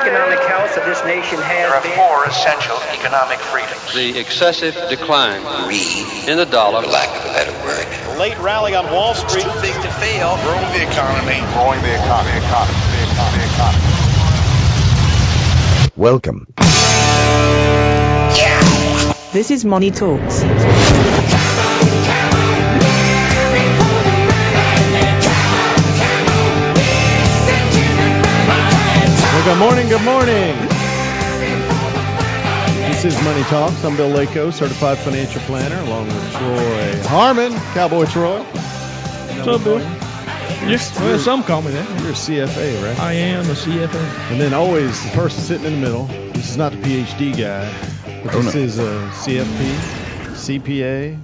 economic health of this nation has There are been. 4 essential economic freedoms. The excessive decline Greed, in the dollar, for lack of a better word. The late rally on Wall Street. Too big to fail. Growing the economy. Growing the economy. The economy. Welcome. This is Money Talks. Well, good morning. This is Money Talks. I'm Bill Lako, certified financial planner, along with Troy Harmon, Cowboy Troy. What's up, Bill? Well, some call me that. You're a CFA, right? I am a CFA. And then always the person sitting in the middle. This is not the PhD guy, but this is a CFP, CPA.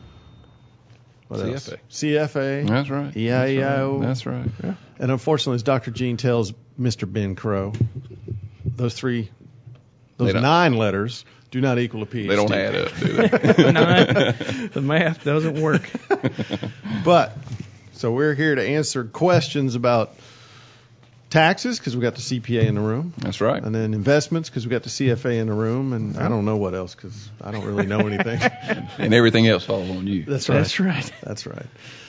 What else? CFA. That's right. EIEIO. That's right. Yeah. And unfortunately, as Dr. Gene tells Mr. Ben Crow, those 9 letters do not equal a PhD. They don't add up, do they? The math doesn't work. But, so we're here to answer questions about taxes, because we got the CPA in the room. That's right. And then investments, because we got the CFA in the room. And I don't know what else, because I don't really know anything. And everything else falls on you. That's right. That's right. That's right.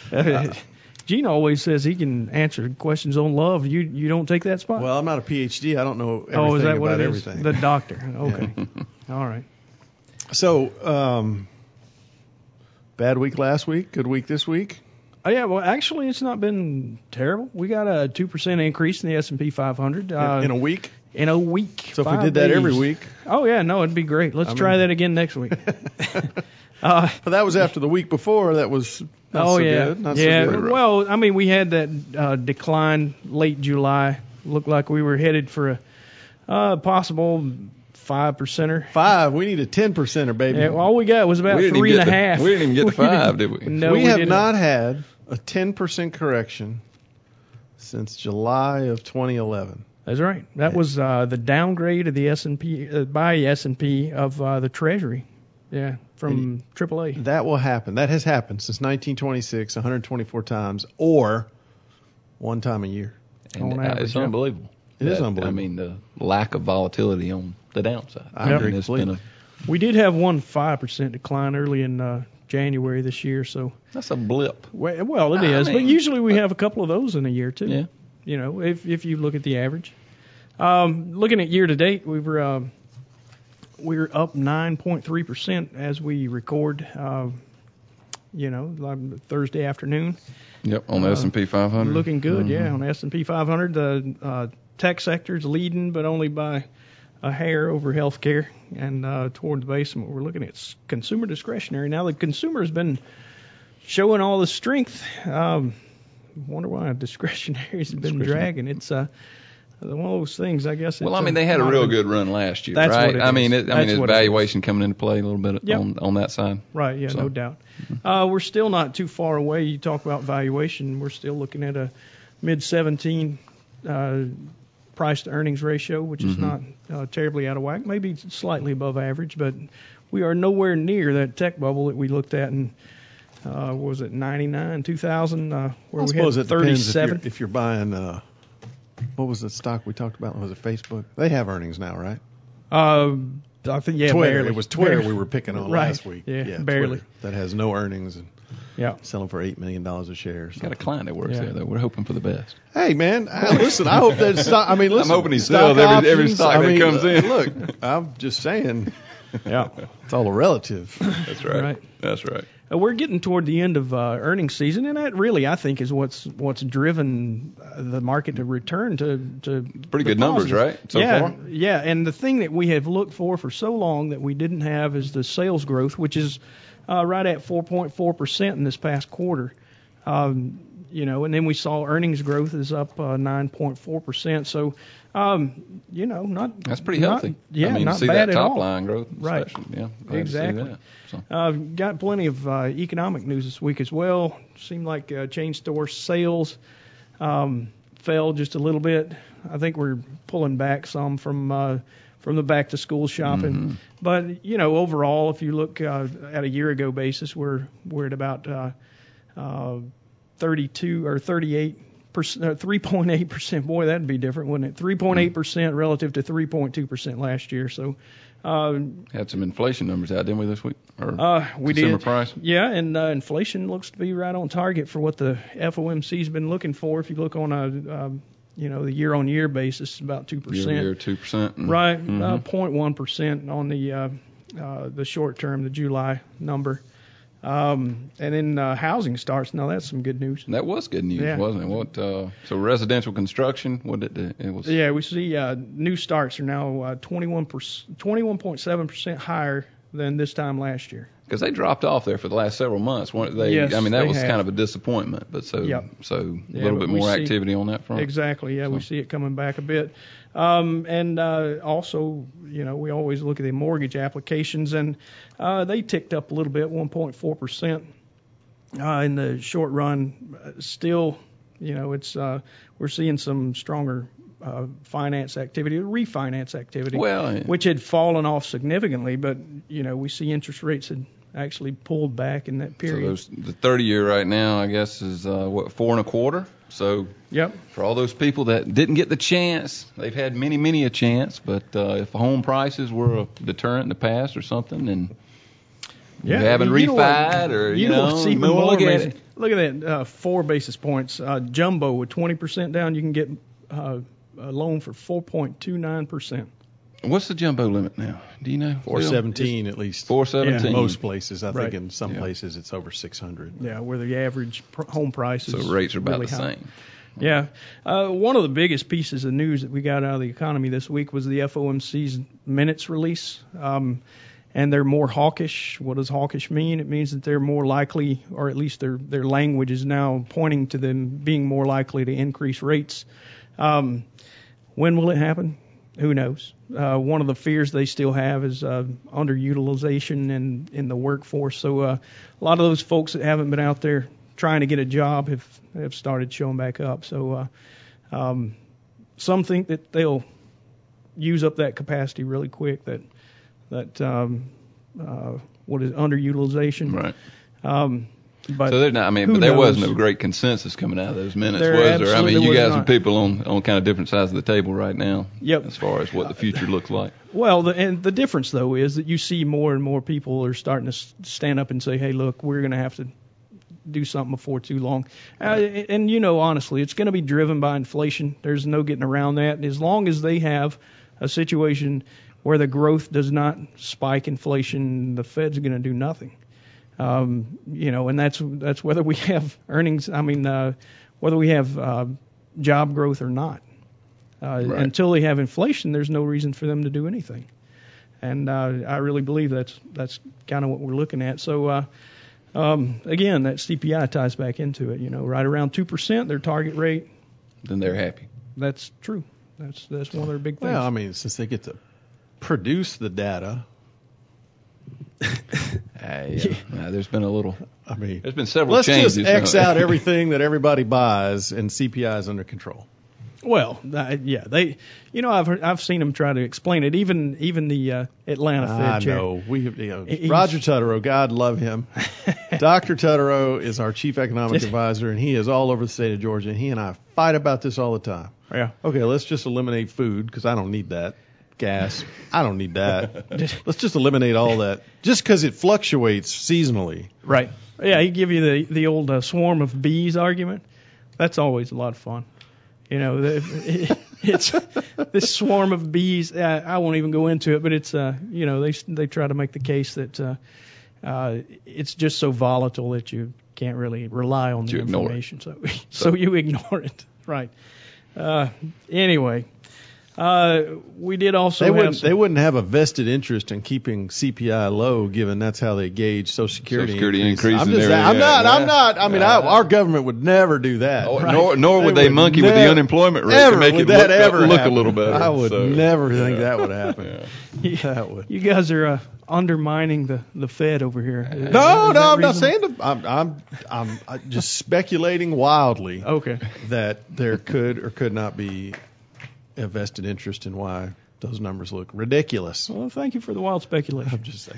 Gene always says he can answer questions on love. You don't take that spot? Well, I'm not a PhD. I don't know everything is that about what it everything. Is? The doctor. Okay. Yeah. All right. So, bad week last week, good week this week? Oh, yeah, well, actually, it's not been terrible. We got a 2% increase in the S&P 500. In a week? In a week. So if we did that every week. Oh, yeah, no, it'd be great. Let's try that again next week. But that was after the week before. That was not so good. Not so good. Well, I mean, we had that decline late July. Looked like we were headed for a possible 5%er. 5. We need a 10%er, baby. Yeah, all we got was about 3.5. We didn't even get to 5, did we? No, we have didn't. Not had a 10% correction since July of 2011. That's right. That was the downgrade of the S&P by S&P of the Treasury. Yeah, from AAA. That will happen. That has happened since 1926, 124 times, or one time a year. And it's unbelievable. It is unbelievable. I mean, the lack of volatility on the downside. I agree completely. We did have one 5% decline early in January this year, so that's a blip. Well, it is, but usually we have a couple of those in a year too. Yeah. You know, if you look at the average. Looking at year to date, we're up 9.3% as we record. Thursday afternoon. Yep, on the S&P 500. Looking good, yeah, on the S&P 500. The tech sector's leading, but only by a hair over healthcare. And toward the base, we're looking at consumer discretionary. Now, the consumer has been showing all the strength. Wonder why discretionary has been dragging. It's one of those things, I guess. Well, I mean, they had a real good run last year, that's right? What it I mean, is. It's valuation coming into play a little bit on that side. Right, yeah, no doubt. We're still not too far away. You talk about valuation. We're still looking at a mid-17 price-to-earnings ratio, which is not terribly out of whack, maybe slightly above average, but we are nowhere near that tech bubble that we looked at in, what was it, 99, 2000, where we had 37. If you're buying, what was the stock we talked about? Was it Facebook? They have earnings now, right? I think, yeah, Twitter. barely. It was Twitter we were picking on last week. Yeah, barely. Twitter, that has no earnings and selling for $8 million a share. Got a client that works there, though. We're hoping for the best. Hey, man, listen, I hope that stock, I mean, listen. I'm hoping he sells every stock that comes in. Look, I'm just saying, it's all a relative. That's right. That's right. We're getting toward the end of earnings season, and that really, I think, is what's driven the market to return to pretty good numbers, right? So far? Yeah, and the thing that we have looked for so long that we didn't have is the sales growth, which is right at 4.4% in this past quarter. And then we saw earnings growth is up 9.4%. So, not that's pretty healthy. Not see bad that at top all. line growth, right? Yeah, exactly. Got plenty of economic news this week as well. Seemed like chain store sales fell just a little bit. I think we're pulling back some from the back to school shopping. But overall, if you look at a year ago basis, we're at about 32 or 38 3.8%. Boy, that'd be different, wouldn't it? 3.8% relative to 3.2% last year. So had some inflation numbers out, didn't we, this week? Or we consumer did. Price? Yeah, and inflation looks to be right on target for what the FOMC's been looking for. If you look on the year-on-year basis, about 2%. Year 2%. Right, 0.1% on the short term, the July number. And then housing starts. Now that's some good news. That was good news, wasn't it? What? So residential construction. What did it was? Yeah, we see new starts are now 21.7% higher than this time last year. Because they dropped off there for the last several months, weren't they? Yes, I mean, that they was have. kind of a disappointment. But so a little bit more activity on that front. Exactly. Yeah, we see it coming back a bit. And also, we always look at the mortgage applications, and they ticked up a little bit, 1.4% in the short run. Still, it's we're seeing some stronger finance activity, refinance activity, which had fallen off significantly. But we see interest rates had actually pulled back in that period. So the 30-year right now, I guess, is 4.25. So for all those people that didn't get the chance, they've had many a chance. But if home prices were a deterrent in the past or something, and you haven't refied or look at that 4 basis points. Jumbo with 20% down, you can get a loan for 4.29%. What's the jumbo limit now? Do you know? 417 at least. 417. In most places, I think in some places it's over 600. Yeah, where the average home price is. So rates are about really the high. same. Yeah. One of the biggest pieces of news that we got out of the economy this week was the FOMC's minutes release. And they're more hawkish. What does hawkish mean? It means that they're more likely, or at least their language is now pointing to them being more likely to increase rates. When will it happen? Who knows? One of the fears they still have is underutilization in the workforce. So a lot of those folks that haven't been out there trying to get a job have started showing back up. So some think that they'll use up that capacity really quick. That what is underutilization? Right. But so there's not. I mean, but there was no great consensus coming out of those minutes, was there? I mean, you guys are people on kind of different sides of the table right now. Yep. As far as what the future looks like. Well, the difference though is that you see more and more people are starting to stand up and say, "Hey, look, we're going to have to do something before too long." And honestly, it's going to be driven by inflation. There's no getting around that. And as long as they have a situation where the growth does not spike inflation, the Fed's going to do nothing. And that's whether we have earnings. I mean, whether we have job growth or not. Until they have inflation, there's no reason for them to do anything. And I really believe that's kind of what we're looking at. So again, that CPI ties back into it. Right around 2%, their target rate. Then they're happy. That's true. That's one of their big things. Well, I mean, since they get to produce the data. There's been a little. I mean, there's been several changes. Let's just X out everything that everybody buys, and CPI is under control. Well, they, I've seen them try to explain it. Even the Atlanta Fed chair. I know. Roger Tutterow, God love him. Dr. Tutterow is our chief economic advisor, and he is all over the state of Georgia. And he and I fight about this all the time. Yeah. Okay, let's just eliminate food because I don't need that. Gas, I don't need that. Let's just eliminate all that. Just because it fluctuates seasonally. Right. Yeah, he give you the old swarm of bees argument. That's always a lot of fun. It's this swarm of bees. I won't even go into it, but it's they try to make the case that it's just so volatile that you can't really rely on the information. So you ignore it. Right. Anyway. We did also they wouldn't have a vested interest in keeping CPI low, given that's how they gauge Social Security increases. I'm not. I mean, our government would never do that. Nor would they monkey with the unemployment rate to make it look a little better. I would never think that would happen. That would. You guys are undermining the Fed over here. No, I'm not saying that. I'm just speculating wildly. Okay. That there could or could not be a vested interest in why those numbers look ridiculous. Well, thank you for the wild speculation. I'm just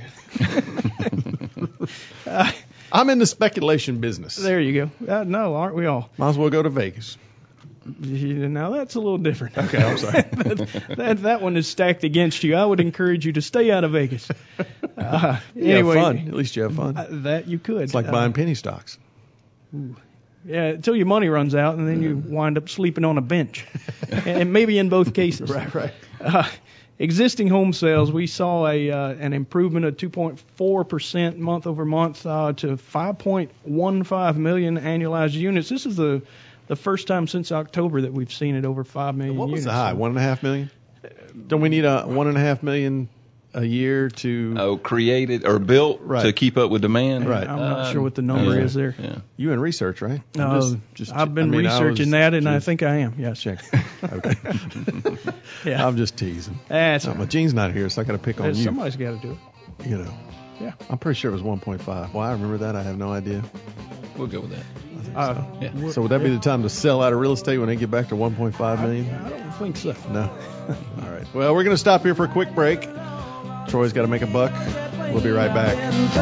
saying. I'm in the speculation business. There you go. No, aren't we all? Might as well go to Vegas. Now that's a little different. Okay, I'm sorry. that one is stacked against you. I would encourage you to stay out of Vegas. Anyway, have fun. At least you have fun. That you could. It's like buying penny stocks. Yeah, until your money runs out, and then you wind up sleeping on a bench, and maybe in both cases. Right. Existing home sales, we saw an improvement of 2.4% month over month to 5.15 million annualized units. This is the first time since October that we've seen it over 5 million What was units. the high? 1.5 million? Don't we need a 1.5 million a year to created or built to keep up with demand? Right. I'm not sure what the number is there. Yeah. You in research, right? I've been researching that, and I think I am. Yes. Check. Okay. Yeah. I'm just teasing. That's my Gene's not here, so I got to pick on you. Somebody's got to do it. You know. Yeah. I'm pretty sure it was 1.5. Why I remember that, I have no idea. We'll go with that. Yeah. So would that be the time to sell out of real estate when they get back to 1.5 million? I don't think so. No. All right. Well, we're going to stop here for a quick break. Troy's got to make a buck. We'll be right back.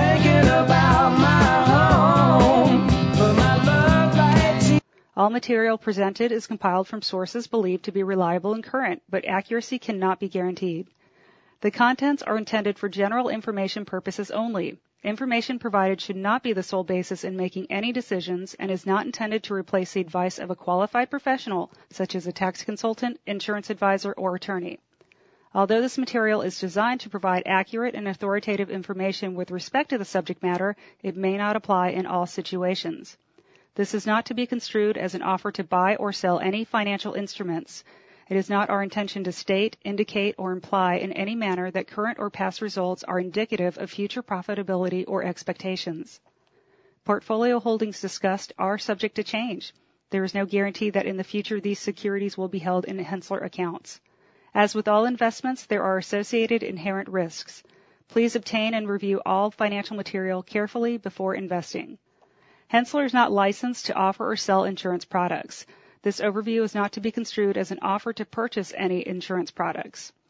All material presented is compiled from sources believed to be reliable and current, but accuracy cannot be guaranteed. The contents are intended for general information purposes only. Information provided should not be the sole basis in making any decisions and is not intended to replace the advice of a qualified professional, such as a tax consultant, insurance advisor, or attorney. Although this material is designed to provide accurate and authoritative information with respect to the subject matter, it may not apply in all situations. This is not to be construed as an offer to buy or sell any financial instruments. It is not our intention to state, indicate, or imply in any manner that current or past results are indicative of future profitability or expectations. Portfolio holdings discussed are subject to change. There is no guarantee that in the future these securities will be held in Henssler accounts. As with all investments, there are associated inherent risks. Please obtain and review all financial material carefully before investing. Henssler is not licensed to offer or sell insurance products. This overview is not to be construed as an offer to purchase any insurance products.